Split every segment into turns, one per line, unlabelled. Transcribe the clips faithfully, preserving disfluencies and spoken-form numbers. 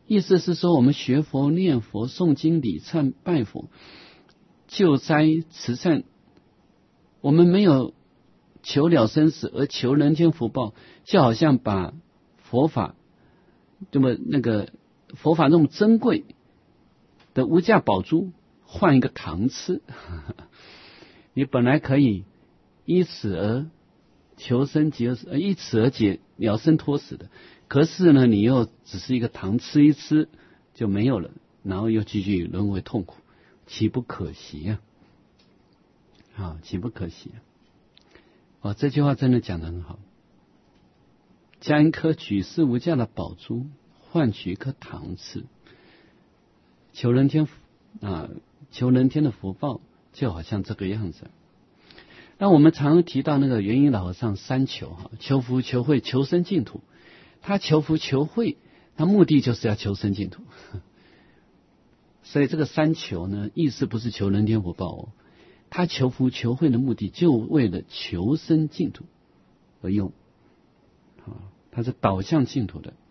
意思是说，我们学佛、念佛、诵经、礼忏、拜佛、救灾、慈善，我们没有求了生死而求人间福报，就好像把佛法这么那个佛法那么珍贵的无价宝珠换一个糖吃。你本来可以依此而求生极乐，呃，依此而解了生脱死的，可是呢，你又只是一个糖吃一吃就没有了，然后又继续沦为痛苦，岂不可惜呀、啊？啊，岂不可惜啊！哦，这句话真的讲得很好，将一颗举世无价的宝珠换取一颗糖吃，求人天啊，求人天的福报，就好像这个样子。那我们常常提到那个元音老和尚三求哈，求福、求慧、求生净土。他求福求慧，他目的就是要求生净土。所以这个三求呢，意思不是求人天福报哦，他求福求慧的目的就为了求生净土而用，啊，他是导向净土的。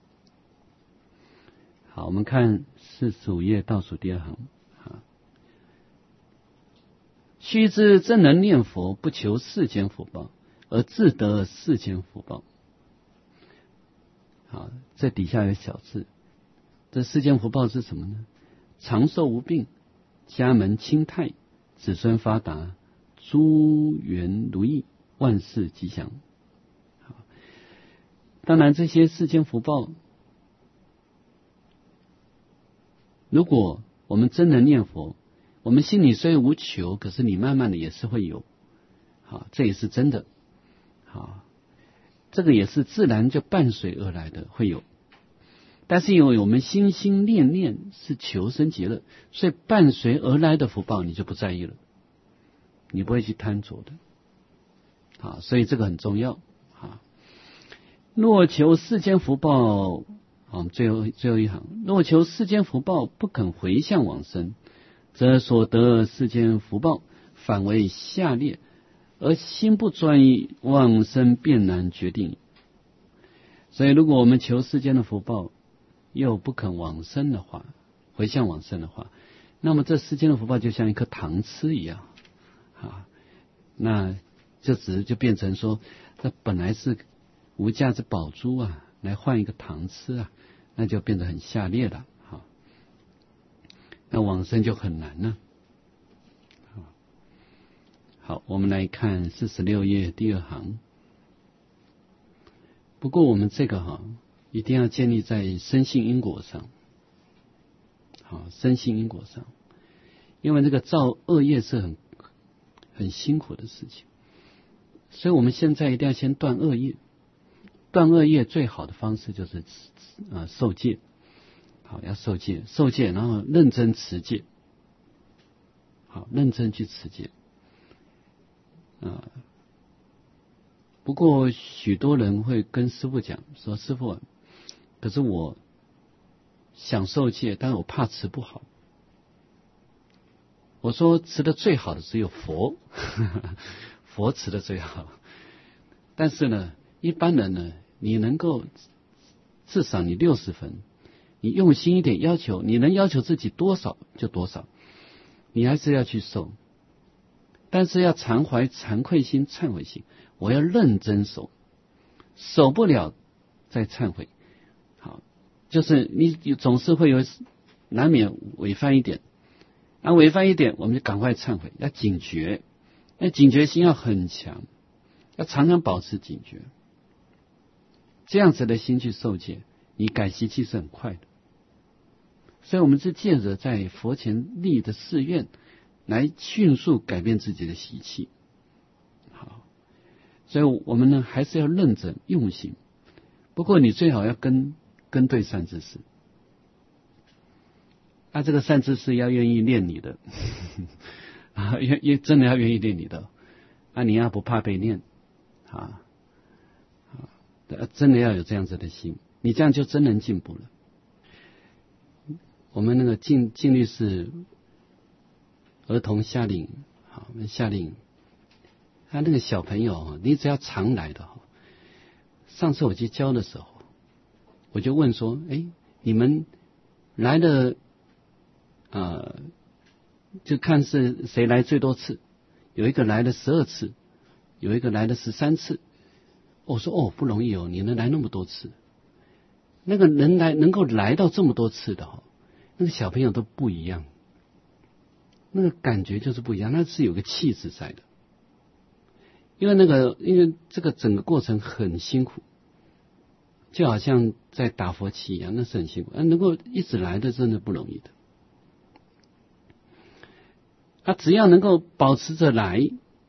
好，我们看四十五页倒数第二行。须知真能念佛，不求世间福报，而自得世间福报。好，这底下有小字，这世间福报是什么呢？长寿无病，家门清泰，子孙发达，诸缘如意，万事吉祥。好，当然这些世间福报，如果我们真能念佛，我们心里虽无求，可是你慢慢的也是会有，好，这也是真的，好，这个也是自然就伴随而来的，会有。但是因为我们心心念念是求生极乐，所以伴随而来的福报你就不在意了，你不会去贪着的，好，所以这个很重要。好，若求世间福报，好，最后最后一行，若求世间福报不肯回向往生，则所得世间福报反为下劣，而心不专一，往生便难决定。所以如果我们求世间的福报又不肯往生的话，回向往生的话，那么这世间的福报就像一颗糖吃一样啊，那这只就变成说，这本来是无价之宝珠啊，来换一个糖吃啊，那就变得很下劣了。那往生就很难了。好，我们来看四十六页第二行。不过我们这个哈，一定要建立在深信因果上。好，深信因果上，因为这个造恶业是很很辛苦的事情，所以我们现在一定要先断恶业。断恶业最好的方式就是啊受戒。好，要受戒，受戒，然后认真持戒。好，认真去持戒。啊，不过许多人会跟师父讲说：“师父，可是我想受戒，但是我怕持不好。”我说：“持的最好的只有佛，佛持的最好。但是呢，一般人呢，你能够至少你六十分。”你用心一点要求，你能要求自己多少就多少，你还是要去受，但是要常怀惭愧心、忏悔心，我要认真守，守不了再忏悔。好，就是你总是会有难免违犯一点，那违犯一点我们就赶快忏悔，要警觉，那警觉心要很强，要常常保持警觉，这样子的心去受戒，你改习气是很快的。所以我们是借着在佛前立的誓愿，来迅速改变自己的习气。好，所以我们呢还是要认真用心。不过你最好要跟跟对善知识，啊，这个善知识要愿意练你的，啊，愿愿真的要愿意练你的，啊，你要不怕被练，啊，啊，真的要有这样子的心，你这样就真能进步了。我们那个静静律是儿童夏令营，好，我们夏令营，他那个小朋友，你只要常来的，上次我去教的时候，我就问说，哎， 你们来的呃，就看是谁来最多次，有一个来了十二次，有一个来了十三次。我说哦，不容易哦，你能来那么多次。那个人来能够来到这么多次的哦，那个小朋友都不一样，那个感觉就是不一样，那是有个气质在的。因为那个，因为这个整个过程很辛苦，就好像在打佛七一样，那是很辛苦。啊，能够一直来的真的不容易的。他、啊、只要能够保持着来，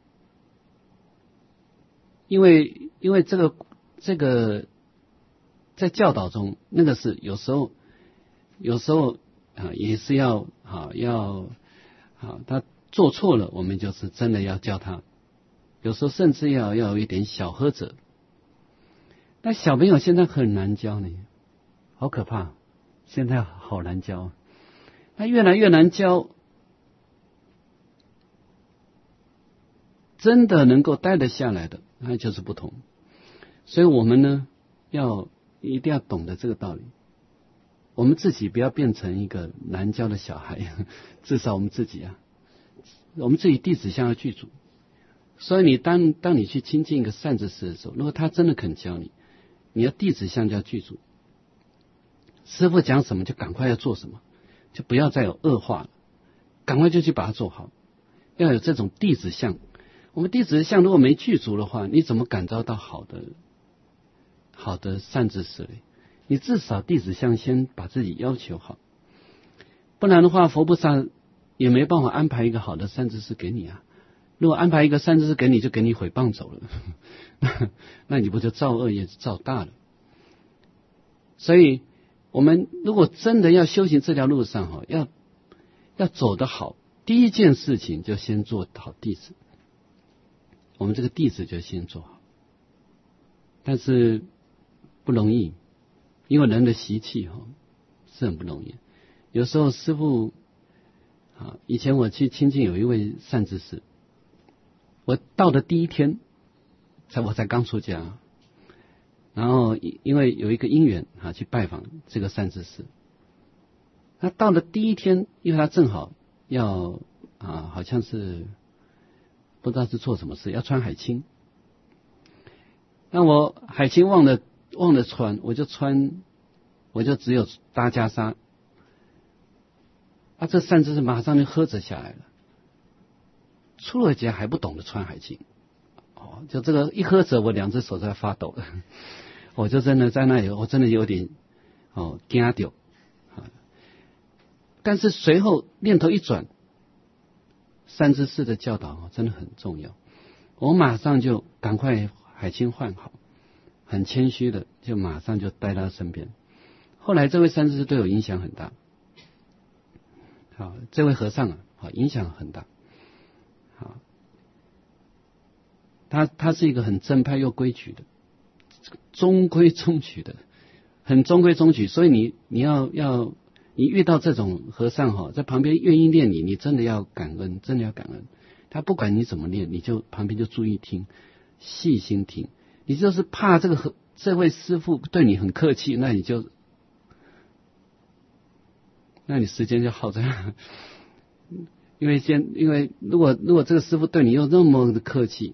因为因为这个这个在教导中，那个是有时候有时候啊也是要啊要啊他做错了，我们就是真的要教他。有时候甚至要要有一点小呵责。但小朋友现在很难教呢，好可怕，现在好难教，他越来越难教。真的能够待得下来的，那就是不同。所以我们呢，要一定要懂得这个道理。我们自己不要变成一个难教的小孩，至少我们自己啊，我们自己弟子相要具足。所以你当当你去亲近一个善知识的时候，如果他真的肯教你，你要弟子相就要具足。师父讲什么就赶快要做什么，就不要再有恶化了，赶快就去把它做好。要有这种弟子相。我们弟子相如果没具足的话，你怎么感召到好的好的善知识呢？你至少弟子相先把自己要求好，不然的话，佛菩萨也没办法安排一个好的善知识给你啊。如果安排一个善知识给你，就给你毁谤走了，那你不就造恶业造大了？所以，我们如果真的要修行这条路上哈，要要走得好，第一件事情就先做好弟子。我们这个弟子就先做好，但是不容易，因为人的习气哈是很不容易。有时候师父啊，以前我去亲近有一位善知识，我到的第一天，才我才刚出家，然后因为有一个因缘啊去拜访这个善知识，他到了第一天，因为他正好要啊好像是。不知道是做什么事，要穿海青。那我海青忘了忘了穿，我就穿，我就只有搭袈裟。啊，这善知识马上就呵责下来了。出了家还不懂得穿海青，哦，就这个一呵责，我两只手在发抖了。我就真的在那里，我真的有点哦惊掉啊。但是随后念头一转。善知识的教导真的很重要，我马上就赶快海青换好，很谦虚的就马上就带到身边。后来这位善知识对我影响很大，好，这位和尚啊，好影响很大，好，他他是一个很正派又规矩的，中规中矩的，很中规中矩，所以你你要要。你遇到这种和尚哈，在旁边愿意念你，你真的要感恩，真的要感恩。他不管你怎么念，你就旁边就注意听，细心听。你就是怕这个和这位师父对你很客气，那你就，那你时间就耗在那。因为先，因为如果如果这个师父对你又那么的客气，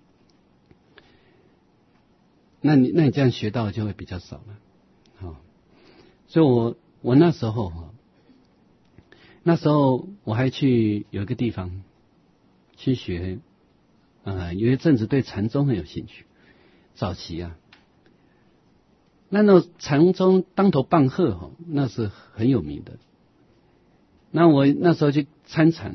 那你那你这样学到的就会比较少了。好，所以我。我那时候哈，那时候我还去有一个地方去学，啊，有一阵子对禅宗很有兴趣。早期啊，那那禅宗当头棒喝哈，那是很有名的。那我那时候去参禅，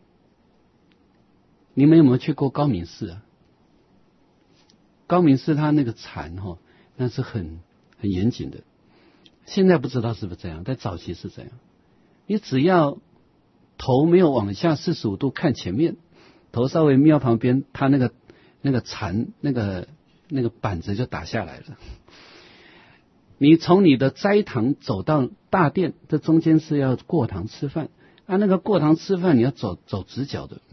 你们有没有去过高明寺啊？高明寺他那个禅哈，那是很很严谨的。现在不知道是不是这样，在早期是这样。你只要头没有往下四十五度看前面，头稍微瞄旁边，他那个那个禅那个那个板子就打下来了。你从你的斋堂走到大殿，这中间是要过堂吃饭，啊，那个过堂吃饭你要走走直角的。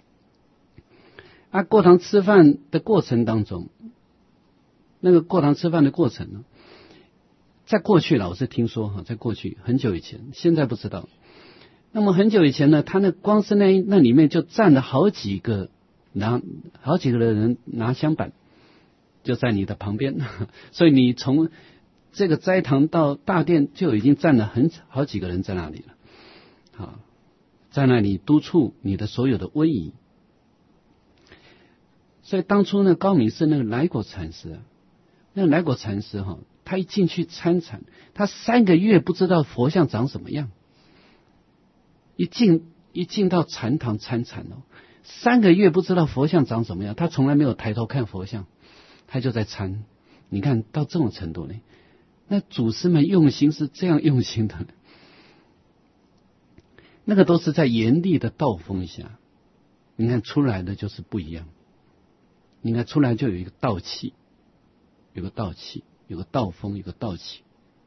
啊，过堂吃饭的过程当中，那个过堂吃饭的过程呢？ 在过去了，我是听说哈，在过去很久以前，现在不知道。那么很久以前呢，他那光是那那里面就站了好几个拿好几个人拿香板，就在你的旁边，所以你从这个斋堂到大殿就已经站了很好几个人在那里了，好，在那里督促你的所有的威仪。所以当初呢，高明寺那个来果禅师啊，那个来果禅师哈，他一进去参禅，他三个月不知道佛像长什么样。一进一进到禅堂参禅哦，三个月不知道佛像长什么样，他从来没有抬头看佛像，他就在参。你看到这种程度呢，那祖师们用心是这样用心的，那个都是在严厉的道风下，你看出来的就是不一样。你看出来就有一个道气，有个道气，有个道风，有个道气。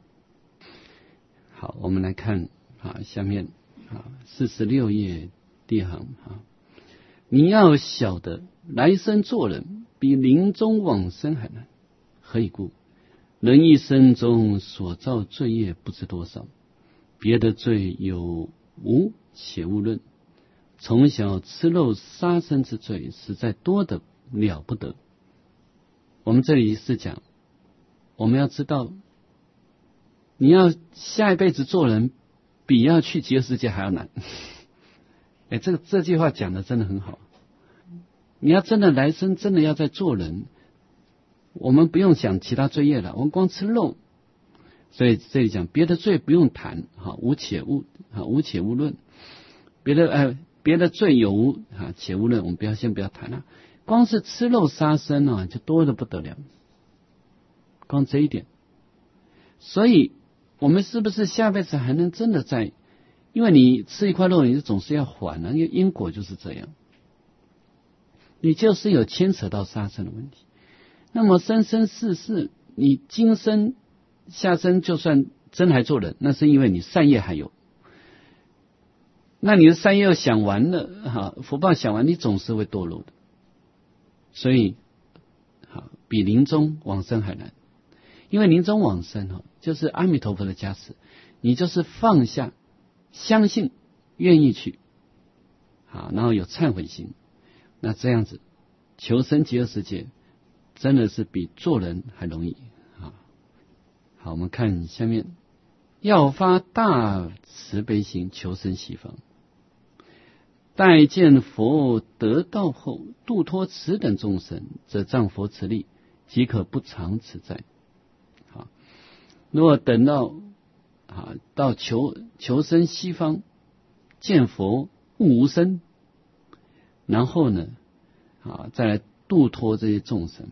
好，我们来看啊，下面啊四十六页第一行啊，你要晓得来生做人比临终往生还难，何以故？人一生中所造罪业不知多少，别的罪有无且勿论，从小吃肉杀生之罪实在多得了不得。我们这里是讲，我们要知道，你要下一辈子做人，比要去极乐世界还要难。哎，这个这句话讲的真的很好。你要真的来生，真的要在做人，我们不用想其他罪业了，我们光吃肉。所以这里讲别的罪不用谈，哈，无且勿啊，无且勿论。别的呃，别的罪有无啊，且勿论，我们不要先不要谈了。光是吃肉杀生啊，就多得不得了。光这一点，所以我们是不是下辈子还能真的在？因为你吃一块肉，你总是要还啊，因为因果就是这样。你就是有牵扯到杀生的问题。那么生生世世，你今生下生就算真还做人，那是因为你善业还有。那你的善业要享完了，哈，福报享完，你总是会堕落的。所以，好，比临终往生还难。因为临终往生哈，就是阿弥陀佛的加持，你就是放下、相信、愿意去，好，然后有忏悔心，那这样子求生极乐世界，真的是比做人还容易啊。好，我们看下面，要发大慈悲心，求生西方。待见佛得道后，度脱此等众生，则仗佛慈力，即可不常此灾。好，如果等到啊到求求生西方，见佛悟无生，然后呢啊再来度脱这些众生，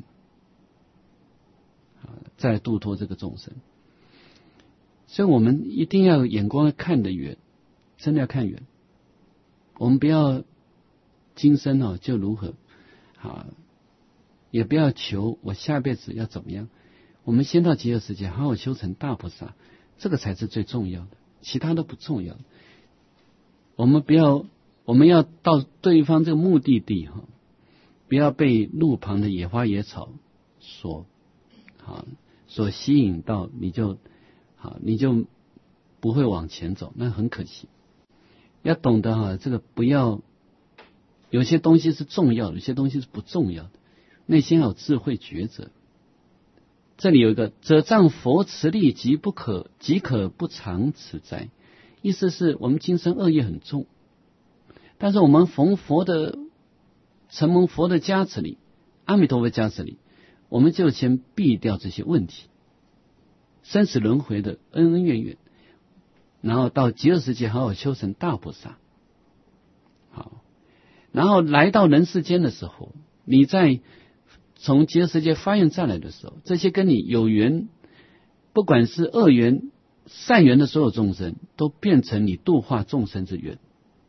啊再来度脱这个众生。所以我们一定要眼光看得远，真的要看远。我们不要今生哦就如何啊，也不要求我下辈子要怎么样。我们先到极乐世界好好修成大菩萨，这个才是最重要的，其他都不重要。我们不要，我们要到对方这个目的地哈，不要被路旁的野花野草所啊所吸引到，你就好，你就不会往前走，那很可惜。要懂得哈，这个不要有些东西是重要的，有些东西是不重要的，内心要有智慧抉择。这里有一个则仗佛慈力，即不可即可不常此灾。意思是我们今生恶业很重，但是我们逢佛的承蒙佛的加持里，阿弥陀佛加持里，我们就先避掉这些问题，生死轮回的恩恩怨怨，然后到极乐世界好好修成大菩萨。好，然后来到人世间的时候，你在从极乐世界发愿再来的时候，这些跟你有缘，不管是恶缘、善缘的所有众生，都变成你度化众生之缘。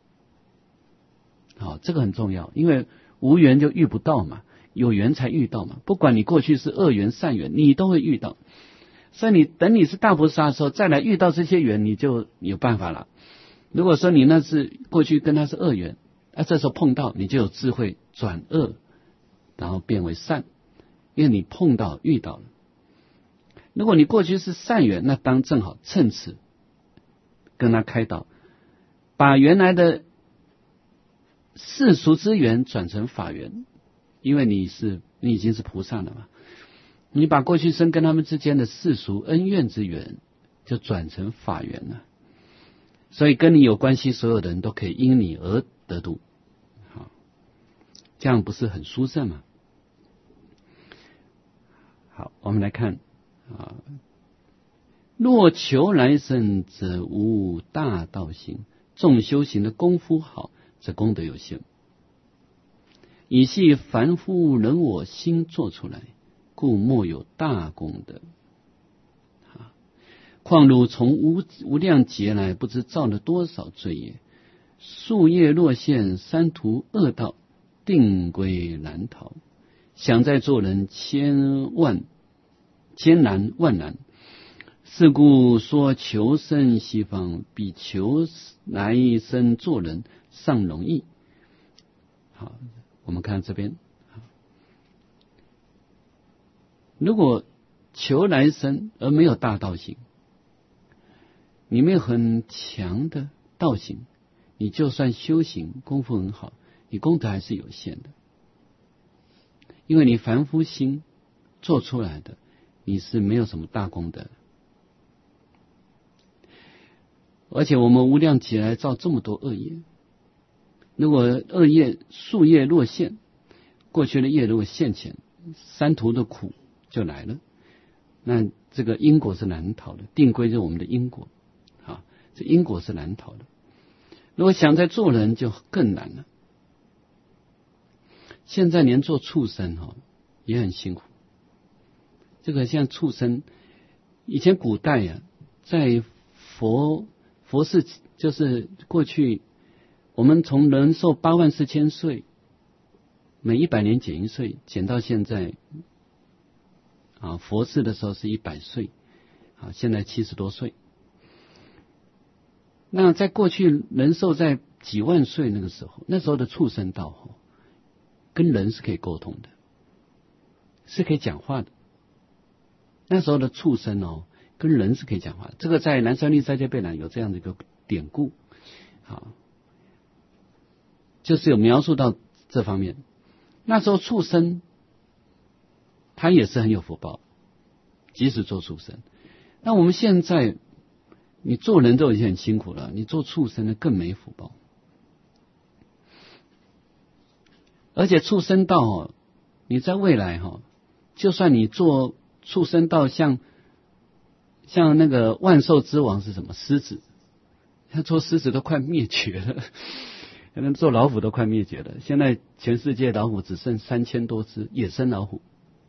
好，这个很重要，因为无缘就遇不到嘛，有缘才遇到嘛。不管你过去是恶缘、善缘，你都会遇到。所以你等你是大菩萨的时候，再来遇到这些缘，你就有办法了。如果说你那是过去跟他是恶缘，啊，这时候碰到你就有智慧转恶，然后变为善，因为你碰到遇到了。 如果你过去是善缘，那当正好趁此跟他开导，把原来的世俗之缘转成法缘，因为你是你已经是菩萨了嘛，你把过去生跟他们之间的世俗恩怨之缘就转成法缘了，所以跟你有关系所有的人都可以因你而得度，好，这样不是很殊胜吗？好，我们来看啊，若求来生，则无大道行；众修行的功夫好，则功德有限。以系凡夫人我心做出来，故莫有大功德。况汝从无无量劫来，不知造了多少罪业，树叶落现，三途恶道，定归难逃。想再做人，千万艰难万难。是故说求生西方，比求来生做人尚容易。好，我们看这边，如果求来生而没有大道行，你没有很强的道行，你就算修行功夫很好，你功德还是有限的，因为你凡夫心做出来的，你是没有什么大功德。而且我们无量劫来造这么多恶业，如果恶业树叶落现，过去的业如果现前，三途的苦就来了，那这个因果是难逃的，定归着我们的因果啊，这因果是难逃的。如果想再做人就更难了。现在连做畜生哈也很辛苦。这个像畜生，以前古代呀、啊，在佛佛世就是过去，我们从人寿八万四千岁，每一百年减一岁，减到现在啊，佛世的时候是一百岁，啊，现在七十多岁。那在过去人寿在几万岁那个时候，那时候的畜生道哦，跟人是可以沟通的，是可以讲话的。那时候的畜生哦，跟人是可以讲话的。这个在南传律斋戒备览有这样的一个典故，好，就是有描述到这方面。那时候畜生他也是很有福报，即使做畜生。那我们现在你做人都已经很辛苦了，你做畜生呢更没福报。而且畜生道哦，你在未来哈、哦，就算你做畜生道，像像那个万兽之王是什么狮子，他做狮子都快灭绝了，可能做老虎都快灭绝了。现在全世界老虎只剩三千多只野生老虎。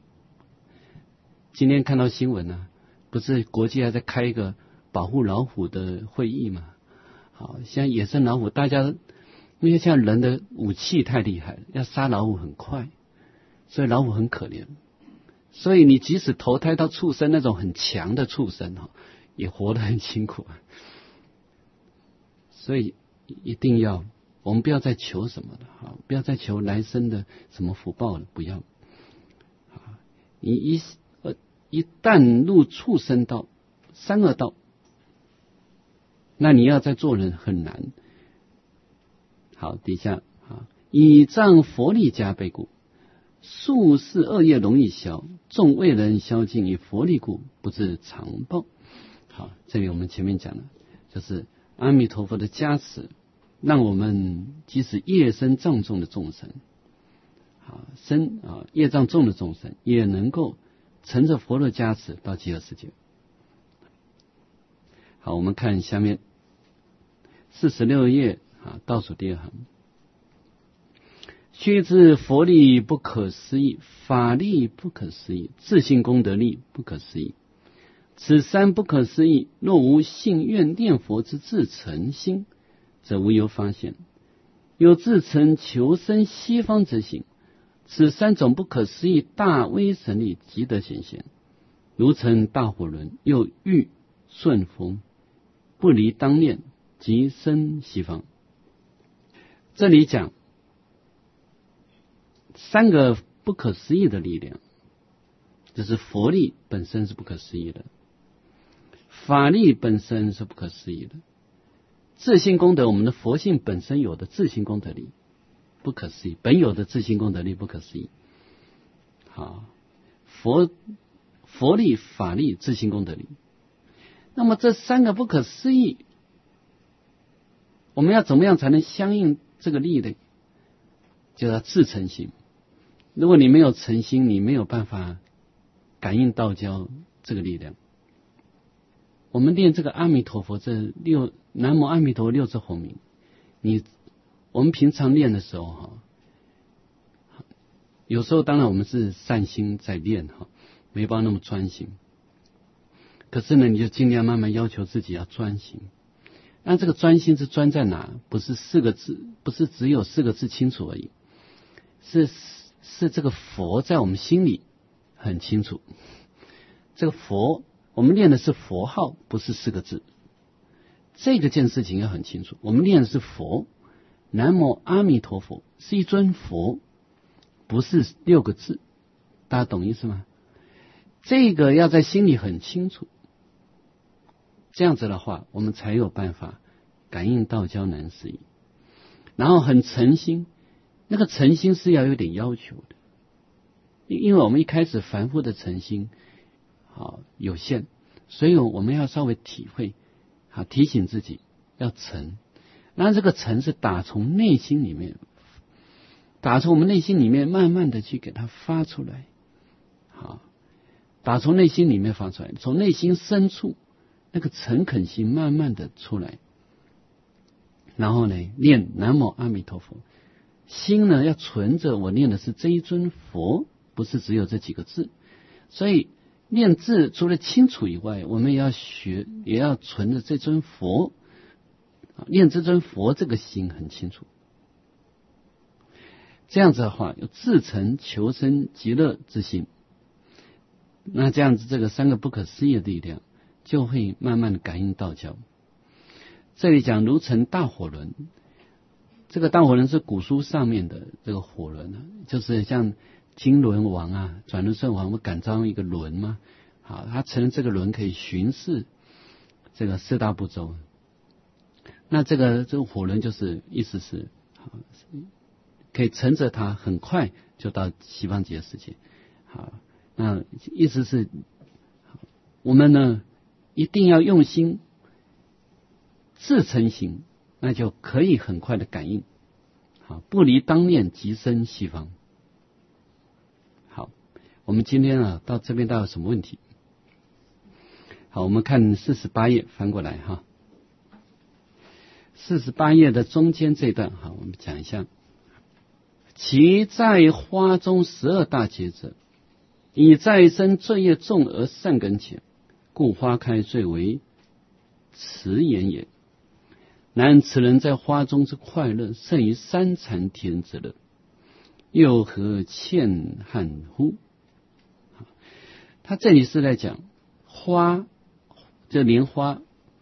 今天看到新闻啊，不是国际还在开一个保护老虎的会议嘛？好，现在野生老虎，大家因为像人的武器太厉害了，要杀老虎很快，所以老虎很可怜。所以你即使投胎到畜生那种很强的畜生哈，也活得很辛苦啊。所以一定要，我们不要再求什么了哈，不要再求来生的什么福报了，不要。啊，你一呃一旦入畜生道、三恶道，那你要再做人很难。好，底下啊，以仗佛力加倍故。数世恶业容易消，众为人消尽，以佛力故，不知常报。好，这里我们前面讲了，就是阿弥陀佛的加持，让我们即使业深障重的众生，啊，身啊业障重的众生，也能够乘着佛的加持到极乐世界。好，我们看下面四十六页啊，倒数第二行。须知佛力不可思议，法力不可思议，自性功德力不可思议。此三不可思议，若无信愿念佛之自诚心，则无由发现。有自诚求生西方之心，此三种不可思议大威神力即得显现，如乘大火轮，又遇顺风，不离当念，即生西方。这里讲三个不可思议的力量， 就是佛力本身是不可思议的，法力本身是不可思议的，自性功德，我们的佛性本身有的自性功德力不可思议，本有的自性功德力不可思议。好，佛佛力、法力、自性功德力，那么这三个不可思议，我们要怎么样才能相应这个力呢？就要自诚心。如果你没有诚心，你没有办法感应道交这个力量。我们念这个阿弥陀佛这六南无阿弥陀佛六字洪名，你我们平常念的时候哈，有时候当然我们是善心在练哈，没办法那么专心。可是呢，你就尽量慢慢要求自己要专心。那这个专心是专在哪？不是四个字，不是只有四个字清楚而已，是是这个佛在我们心里很清楚。这个佛，我们念的是佛号，不是四个字。这个件事情要很清楚。我们念的是佛，南无阿弥陀佛，是一尊佛，不是六个字。大家懂意思吗？这个要在心里很清楚。这样子的话，我们才有办法感应道交难思议。然后很诚心，那个诚心是要有点要求的，因为我们一开始凡夫的诚心好有限，所以我们要稍微体会，好提醒自己要诚。那这个诚是打从内心里面，打从我们内心里面慢慢的去给它发出来，好，打从内心里面发出来，从内心深处那个诚恳心慢慢的出来，然后呢，念南无阿弥陀佛，心呢要存着我念的是这一尊佛，不是只有这几个字。所以念字除了清楚以外，我们也要学，也要存着这尊佛，念这尊佛这个心很清楚。这样子的话，有自诚求生极乐之心，那这样子这个三个不可思议的力量就会慢慢的感应道交。这里讲如成大火轮，这个大火轮是古书上面的这个火轮，就是像金轮王啊、转轮圣王，我感召一个轮嘛，好，他成了这个轮可以巡视这个四大部洲。那这个这个火轮就是意思是，可以乘着它很快就到西方极乐世界。好，那意思是我们呢一定要用心自诚行，那就可以很快的感应。好，不离当念即生西方。好，我们今天啊到这边到有什么问题？好，我们看四十八页翻过来哈。四十八页的中间这段，好，我们讲一下。其在花中十二大劫者，以再生罪业重而善根浅，故花开最为迟延也。然此人在花中之快乐，胜于三禅天之乐，又何欠憾乎？他这里是在讲花，这莲花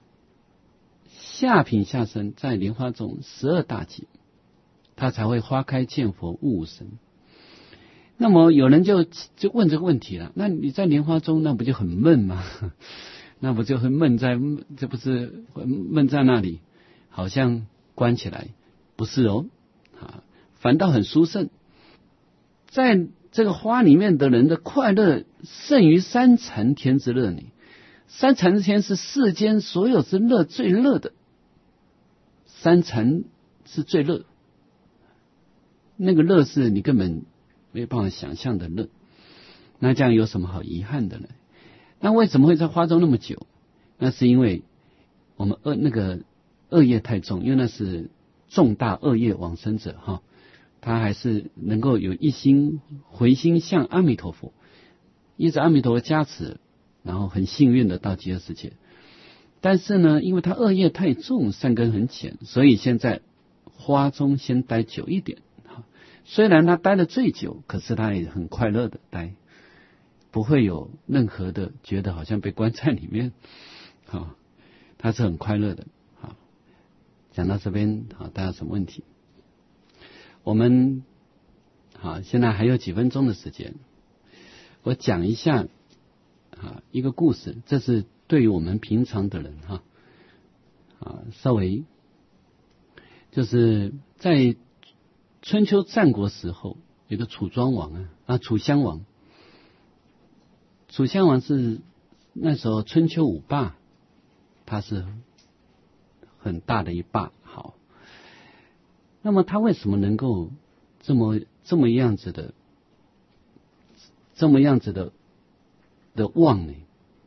下品下生，在莲花中十二大劫，它才会花开见佛悟身。那么有人就就问这个问题了，那你在莲花中那不就很闷吗？那不就很闷在，这不是闷在那里，好像关起来，不是哦，啊，反倒很殊胜。在这个花里面的人的快乐胜于三禅天之乐呢。三禅之天是世间所有之乐最乐的，三禅是最乐，那个乐是你根本没有办法想象的乐。那这样有什么好遗憾的呢？那为什么会在花中那么久？那是因为我们恶那个恶业太重，因为那是重大恶业往生者哈，他还是能够有一心回心向阿弥陀佛，依着阿弥陀佛加持，然后很幸运的到极乐世界。但是呢，因为他恶业太重，善根很浅，所以现在花中先待久一点。虽然他待的最久，可是他也很快乐的待，不会有任何的觉得好像被关在里面。好，他是很快乐的。好，讲到这边，好，大家有什么问题？我们好，现在还有几分钟的时间， 我讲一下啊一个故事，这是对于我们平常的人哈啊稍微就是在春秋战国时候，有个楚庄王啊啊楚襄王，楚襄王是那时候春秋五霸，他是很大的一霸。好，那么他为什么能够这么这么样子的这么样子的的旺呢？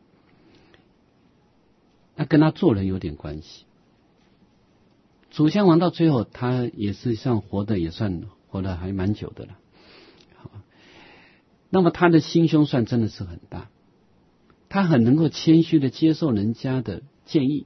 那跟他做人有点关系。楚襄王到最后，他也是像活的也算活得还蛮久的了。好，那么他的心胸算真的是很大，他很能够谦虚的接受人家的建议。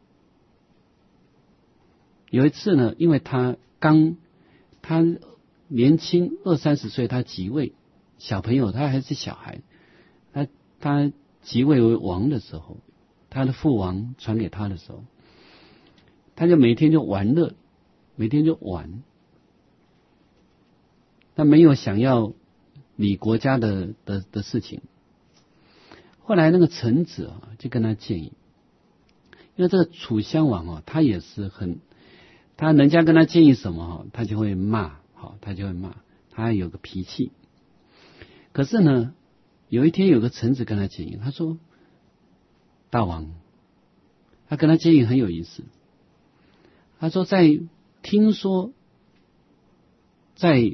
有一次呢，因为他刚他年轻二三十岁，他即位，小朋友，他还是小孩，他他即位为王的时候，他的父王传给他的时候，他就每天就玩乐，每天就玩，他没有想要理国家的的的事情。后来那个臣子啊，就跟他建议，因为这个楚襄王啊，他也是很，他人家跟他建议什么哈，他就会骂，好，他就会骂，他有个脾气。可是呢，有一天有个臣子跟他建议，他说：“大王，他跟他建议很有意思。他说在听说在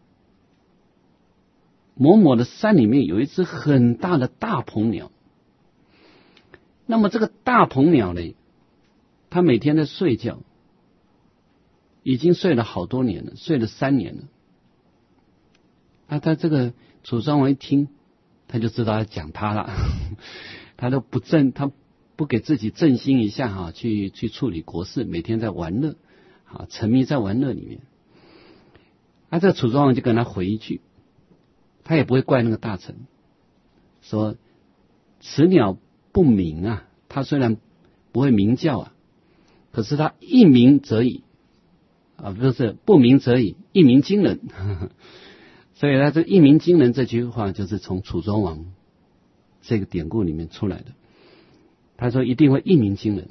某某的山里面有一只很大的大鹏鸟，那么这个大鹏鸟呢，它每天在睡觉，已经睡了好多年了，睡了三年了。那他这个楚庄王一听，他就知道要讲他了，他都不正，他不给自己振兴一下哈，去去处理国事，每天在玩乐，啊，沉迷在玩乐里面。那这个楚庄王就跟他回一句，他也不会怪那个大臣，说此鸟不鸣啊，他虽然不会鸣叫啊，可是他一鸣则已啊，不是不鸣则已，一鸣惊人。所以他这一鸣惊人这句话就是从楚庄王这个典故里面出来的。他说一定会一鸣惊人。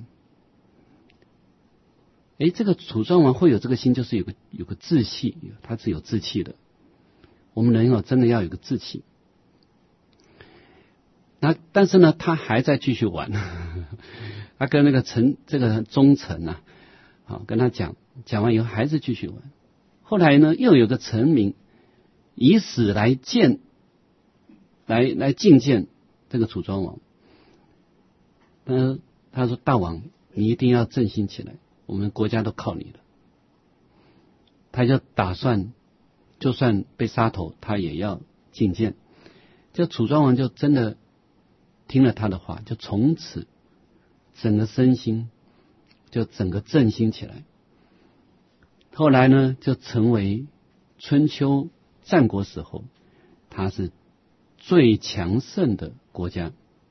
诶，这个楚庄王会有这个心，就是有个有个志气，他是有志气的。我们人哦，真的要有个志气。那但是呢，他还在继续玩。他跟那个臣这个忠臣啊，好跟他讲，讲完以后还是继续玩。后来呢，又有个臣民以死来见，来来觐见这个楚庄王。他他说：“大王，你一定要振兴起来，我们国家都靠你了。”他就打算，就算被杀头，他也要觐见。这楚庄王就真的听了他的话，就从此整个身心就整个振兴起来。后来呢，就成为春秋战国时候，他是最强盛的国家。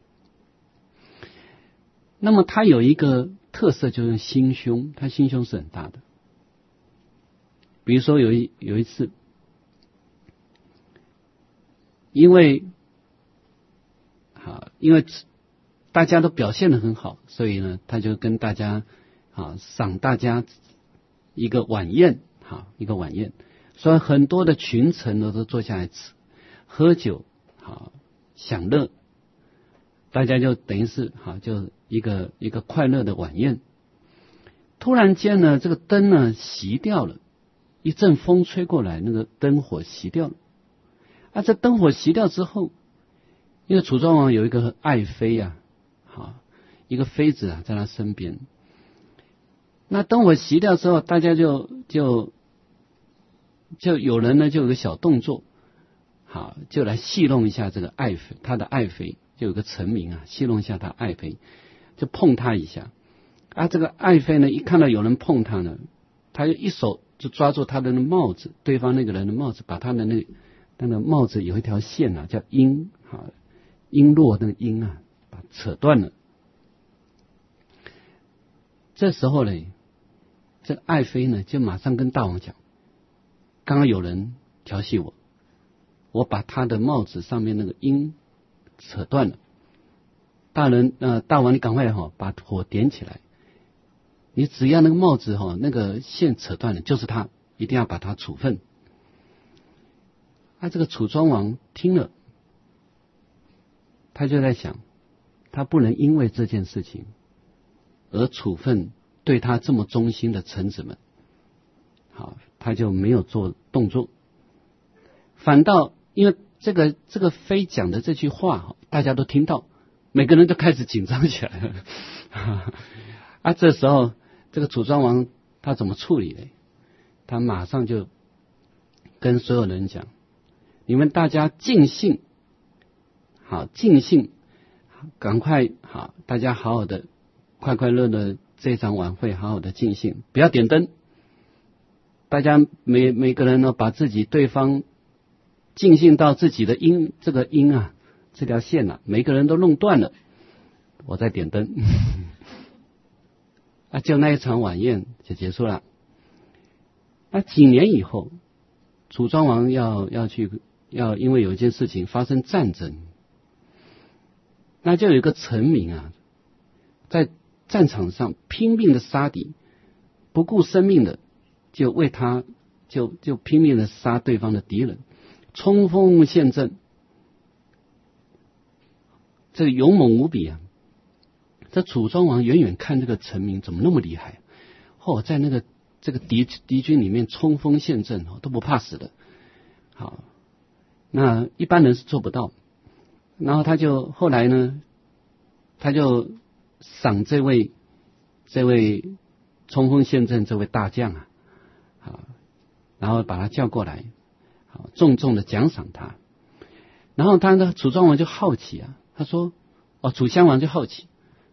那么他有一个特色，就是心胸，他心胸是很大的。比如说有一有一次，因为啊，因为大家都表现得很好，所以呢，他就跟大家啊赏大家一个晚宴，哈，一个晚宴，所以很多的群臣呢都坐下来吃喝酒，好享乐，大家就等于是哈，就一个一个快乐的晚宴。突然间呢，这个灯呢熄掉了，一阵风吹过来，那个灯火熄掉了。啊，这灯火熄掉之后，因为楚庄王有一个爱妃啊，好一个妃子啊，在他身边。那灯火熄掉之后，大家就就就有人呢，就有个小动作，好，就来戏弄一下这个爱妃，他的爱妃，就有个臣民啊，戏弄一下他爱妃，就碰他一下。啊，这个爱妃呢，一看到有人碰他呢，他就一手就抓住他的那帽子，对方那个人的帽子，把他的那个那个帽子有一条线啊，叫璎，好，璎珞那个璎啊，把它扯断了。这时候呢，这个爱妃呢，就马上跟大王讲，刚刚有人调戏我， 我把他的帽子上面那个缨扯断了。大人呃，大王你赶快哈、哦、把火点起来，你只要那个帽子哈、哦、那个线扯断了，就是他，一定要把他处分。啊，这个楚庄王听了，他就在想，他不能因为这件事情而处分对他这么忠心的臣子们。好，他就没有做动作，反倒因为这个这个妃讲的这句话，大家都听到，每个人都开始紧张起来了。啊，这时候这个楚庄王他怎么处理呢？他马上就跟所有人讲：你们大家尽兴，好尽兴，赶快好，大家好好的快快乐乐这场晚会好好的尽兴，不要点灯。大家每每个人呢，把自己对方尽兴到自己的音，这个音啊，这条线啊，每个人都弄断了，我再点灯。啊，就那一场晚宴就结束了。那几年以后，楚庄王要要去要因为有一件事情发生战争，那就有一个臣民啊，在战场上拼命的杀敌，不顾生命的。就为他，就就拼命的杀对方的敌人，冲锋陷阵，这个勇猛无比啊！这楚庄王远远看这个臣民怎么那么厉害，哦，在那个这个敌敌军里面冲锋陷阵哦，都不怕死的。好，那一般人是做不到。然后他就后来呢，他就赏这位这位冲锋陷阵这位大将啊。好，然后把他叫过来，好，重重的奖赏他。然后他呢，楚庄王就好奇啊，他说：“哦，楚襄王就好奇，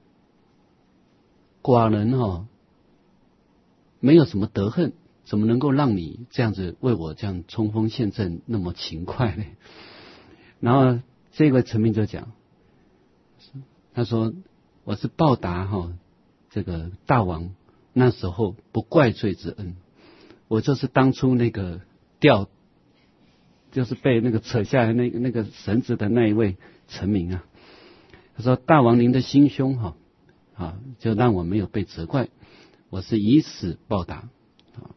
寡人哦，没有什么德恨，怎么能够让你这样子为我这样冲锋陷阵那么勤快呢？”然后这个臣民就讲，他说：“我是报答哈、哦、这个大王那时候不怪罪之恩。”我就是当初那个吊，就是被那个扯下来那个那个绳子的那一位臣民啊。他说：“大王您的心胸哈啊，就让我没有被责怪，我是以死报答。”啊，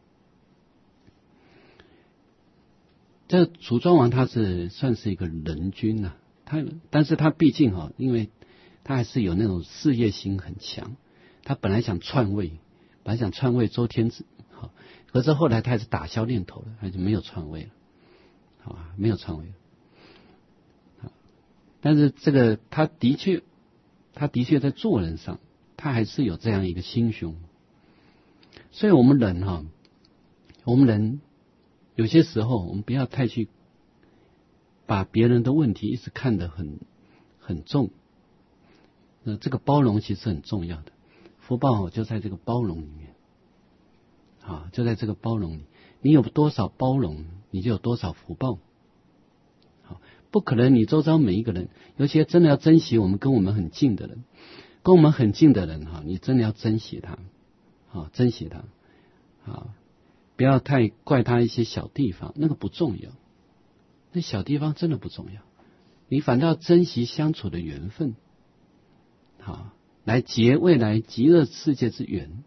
这楚庄王他是算是一个仁君呐、啊，他但是他毕竟哈、啊，因为他还是有那种事业心很强，他本来想篡位，本来想篡位周天子。可是后来他还是打消念头了，他就没有篡位了，好吧，没有篡位了。但是这个他的确，他的确在做人上，他还是有这样一个心胸。所以我们人哈，我们人有些时候我们不要太去把别人的问题一直看得很很重。那这个包容其实很重要的，福报就在这个包容里面。啊，就在这个包容里，你有多少包容，你就有多少福报。好，不可能你周遭每一个人，尤其真的要珍惜我们跟我们很近的人，跟我们很近的人哈，你真的要珍惜他，好，珍惜他，好，不要太怪他一些小地方，那个不重要，那小地方真的不重要，你反倒要珍惜相处的缘分，好，来结未来极乐世界之缘。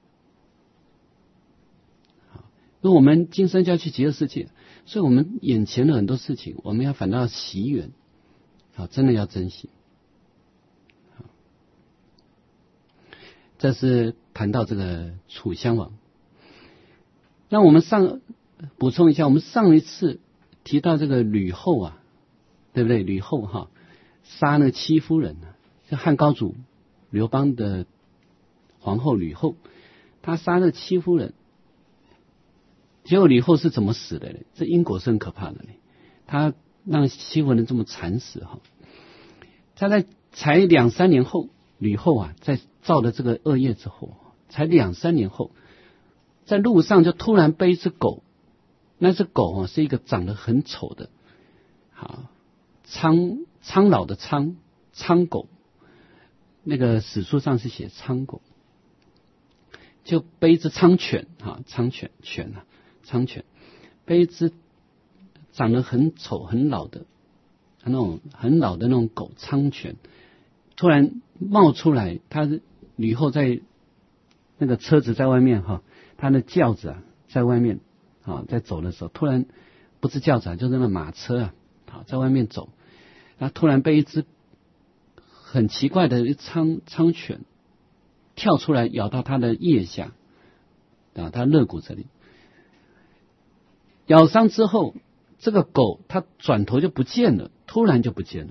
因为我们今生就要去极乐世界，所以我们眼前的很多事情，我们要反倒要惜缘，好，真的要珍惜。好，这是谈到这个楚襄王。那我们上补充一下，我们上一次提到这个吕后啊，对不对？吕后哈杀那个戚夫人啊，是汉高祖刘邦的皇后吕后，她杀那个戚夫人。结果吕后是怎么死的呢？这因果是很可怕的呢。他让戚夫人这么惨死哈，他在才两三年后，吕后啊，在造了这个恶业之后，才两三年后，在路上就突然被一只狗，那只狗啊是一个长得很丑的，好苍苍老的苍苍狗，那个史书上是写苍狗，就被一只苍犬哈，苍犬犬啊。苍犬被一只长得很丑很老的那种很老的那种狗苍犬，突然冒出来，他吕后在那个车子在外面哈，他的轿子啊在外面啊在走的时候，突然不是轿子啊，就是那马车啊，好在外面走，然后突然被一只很奇怪的苍苍犬跳出来咬到他的腋下啊，他肋骨这里。咬伤之后，这个狗它转头就不见了，突然就不见了。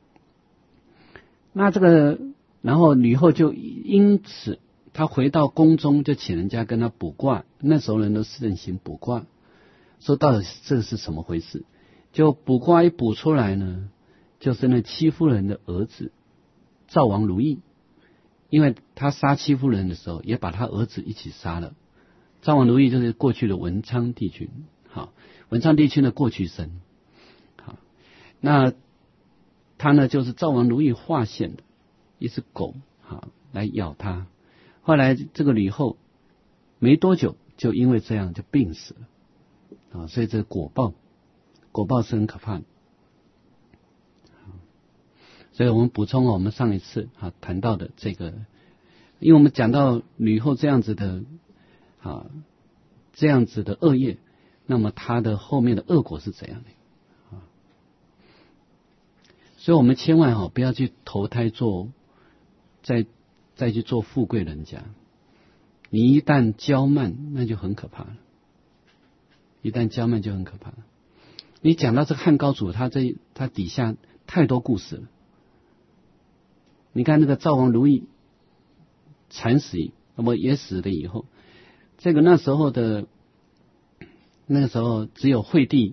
那这个，然后吕后就因此，他回到宫中就请人家跟他卜卦。那时候人都盛行卜卦，说到底这是什么回事？就卜卦一卜出来呢，就是那戚夫人的儿子赵王如意，因为他杀戚夫人的时候，也把他儿子一起杀了。赵王如意就是过去的文昌帝君。好，文昌帝君的过去生，好，那他呢就是赵王如意化现的一只狗，好来咬他。后来这个吕后没多久就因为这样就病死了，啊，所以这个果报，果报是很可怕的。所以我们补充了我们上一次啊谈到的这个，因为我们讲到吕后这样子的啊这样子的恶业。那么它的后面的恶果是怎样的啊？所以我们千万哈、哦、不要去投胎做，再再去做富贵人家。你一旦骄慢，那就很可怕了。一旦骄慢就很可怕了。你讲到这个汉高祖，他这他底下太多故事了。你看那个赵王如意惨死，那么也死了以后，这个那时候的。那个时候只有惠帝，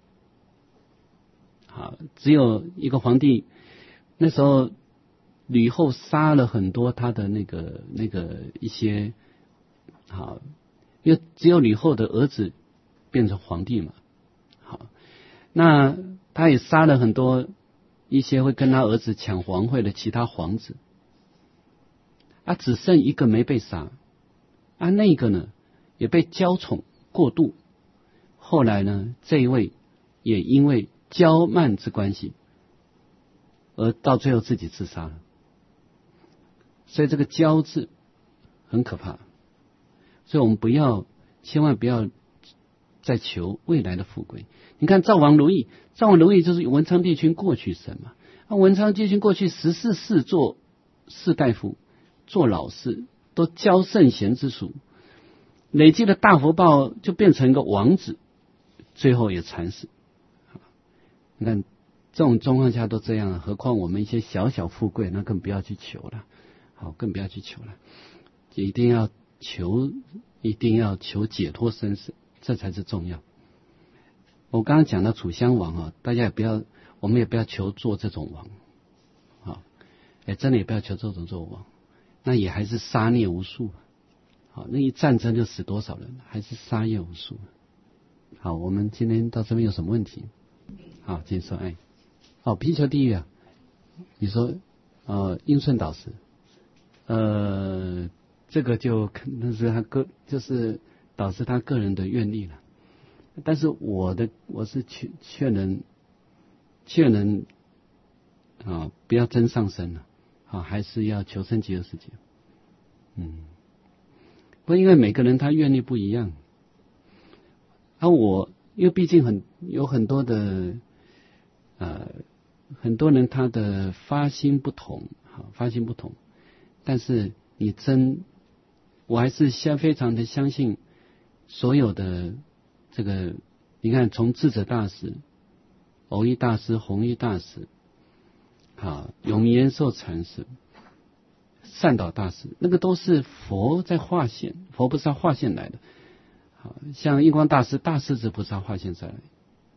好，只有一个皇帝。那时候吕后杀了很多他的那个那个一些，好，因为只有吕后的儿子变成皇帝嘛，好，那他也杀了很多一些会跟他儿子抢皇位的其他皇子，啊，只剩一个没被杀，啊，那个呢也被娇宠过度。后来呢，这一位也因为骄慢之关系，而到最后自己自杀了。所以这个骄字很可怕，所以我们不要，千万不要再求未来的富贵。你看赵王如意，赵王如意就是文昌帝君过去生嘛，那文昌帝君过去十四世做士大夫，做老师，都教圣贤之术，累积的大福报，就变成一个王子。最后也惨死，你看这种状况下都这样，何况我们一些小小富贵，那更不要去求了，好，更不要去求了，一定要求，一定要求解脱生死，这才是重要。我刚刚讲到楚襄王啊，大家也不要，我们也不要求做这种王，好，哎，真的也不要求这种做王，那也还是杀孽无数，好，那一战争就死多少人，还是杀业无数。好，我们今天到这边有什么问题？好，请说。哎，哦，皮球地狱啊，你说，呃，英顺导师，呃，这个就可能是他个，就是导师他个人的愿力了。但是我的，我是劝劝人，劝人啊，不要真上身了，啊，还是要求生极乐世界。嗯，不，因为每个人他愿力不一样。而、啊、我因为毕竟很有很多的呃很多人他的发心不同，好发心不同，但是你真我还是相非常的相信所有的这个，你看从智者大师、藕益大师、弘一大师，好永明延寿禅师、善导大师，那个都是佛在化现，佛不是他化现来的。好像印光大师、大势至菩萨化现再来，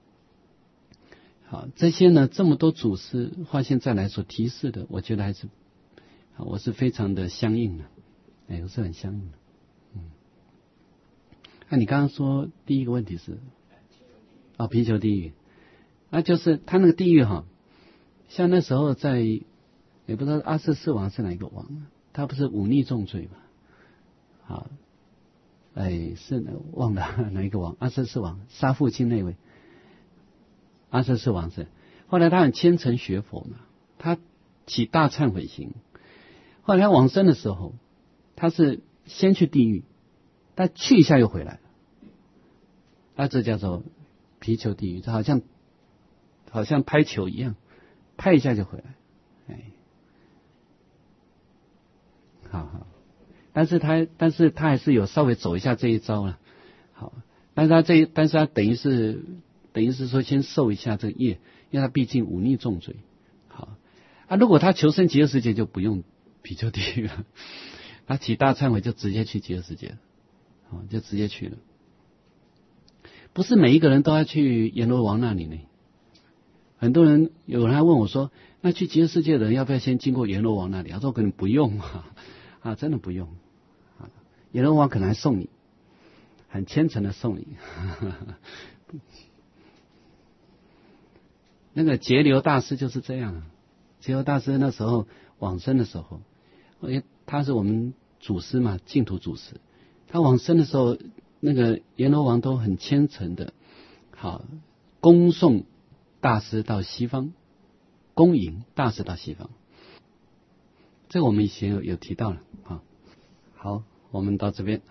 好这些呢，这么多祖师化现再来所提示的，我觉得还是，我是非常的相应的，哎，我是很相应的。嗯，那、啊、你刚刚说第一个问题是，啊，皮球地狱，那、啊、就是他那个地狱哈，像那时候在，也不知道阿阇世王是哪一个王，他不是忤逆重罪嘛，好。哎，是忘了哪一个王？阿阇世王杀父亲那位，阿阇世王是后来他很虔诚学佛嘛，他起大忏悔心。后来他往生的时候，他是先去地狱，但去一下又回来了，那这叫做皮球地狱，这好像好像拍球一样，拍一下就回来。哎，好好，但是他但是他还是有稍微走一下这一招了。好，但是他这但是他等于是等于是说先受一下这个业，因为他毕竟忤逆重罪。好啊，如果他求生极乐世界就不用皮球地狱了，他起大忏悔就直接去极乐世界了，好，就直接去了。不是每一个人都要去阎罗王那里呢。很多人有人还问我说，那去极乐世界的人要不要先经过阎罗王那里？他说可能不用啊，啊，真的不用啊，阎罗王可能还送你，很虔诚的送你。那个节流大师就是这样，节流大师那时候往生的时候，因为他是我们祖师嘛，净土祖师，他往生的时候，那个阎罗王都很虔诚的，好恭送大师到西方，恭迎大师到西方。这个我们以前有有提到了啊。好，我们到这边。